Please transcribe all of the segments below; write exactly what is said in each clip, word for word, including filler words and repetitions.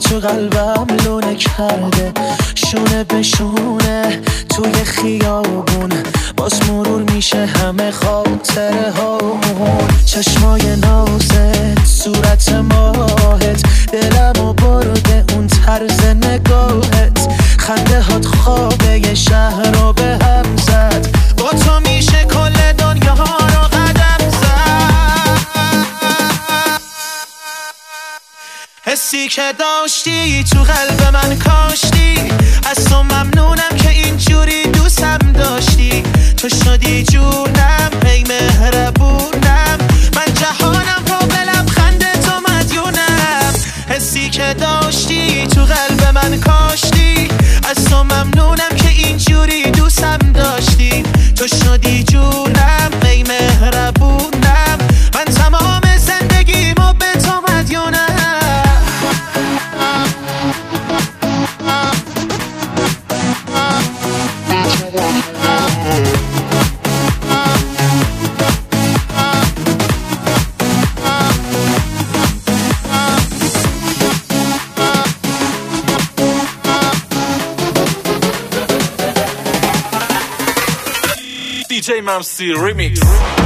تو قلبم لونه کرده، شونه به شونه توی خیابون، باز مرور میشه همه خاطره هامون. چشمای نازت، صورت ماهت، دلمو برده اون طرز نگاهت، خنده هات خوابه یه شهر رو به هم زد، با تو میشه کل دنیا رو قدم زد. حسی که داشتی تو قلب من کاشتی، از تو ممنونم که اینجوری دوستم داشتی، تو شدی جونم ای مهربونم، من جهانم رو به لبخند تو مدیونم. حسی که داشتی تو قلب من کاشتی، از تو ممنونم که اینجوری دوستم داشتی، تو شدی جونم ای مهربونم، من تمام زندگیمو به تو مدیونم. دی جی ممسی ریمیکس.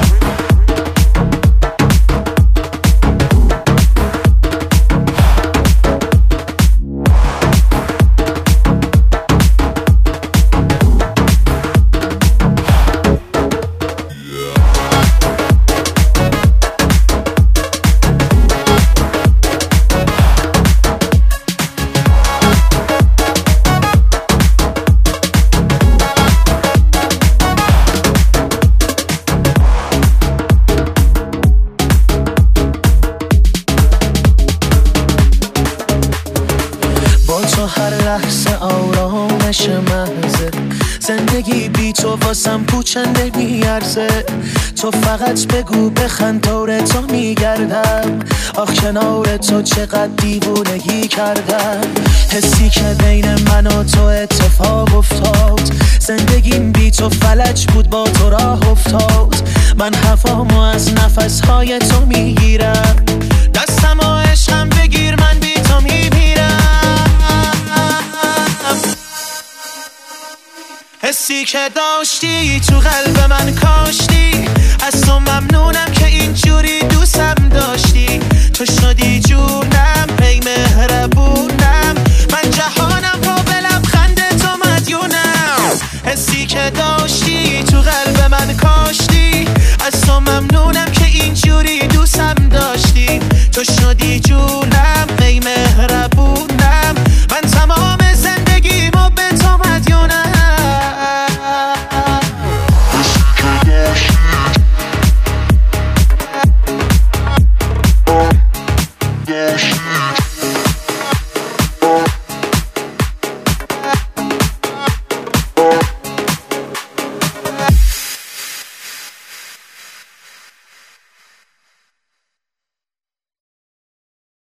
هر لحظه آرامش محضه، زندگی بی تو واسم پوچنده میارزه، تو فقط بگو بخند دور تو میگردم، آخ کنار تو چقدر دیوونگی کردم. حسی که بین من و تو اتفاق افتاد، زندگیم بی تو فلج بود با تو راه افتاد، من هوامو از نفسهای تو میگیرم، دستم و عشقم بگیر من بی تو میمیرم. حسی که داشتی تو قلب من کاشتی، از تو ممنونم که اینجوری دوستم داشتی، تو شدی جونم ای مهربونم، من جهانم رو به لبخند تو مدیونم. حسی که داشتی تو قلب من کاشتی، از تو ممنونم که اینجوری دوستم داشتی، تو شدی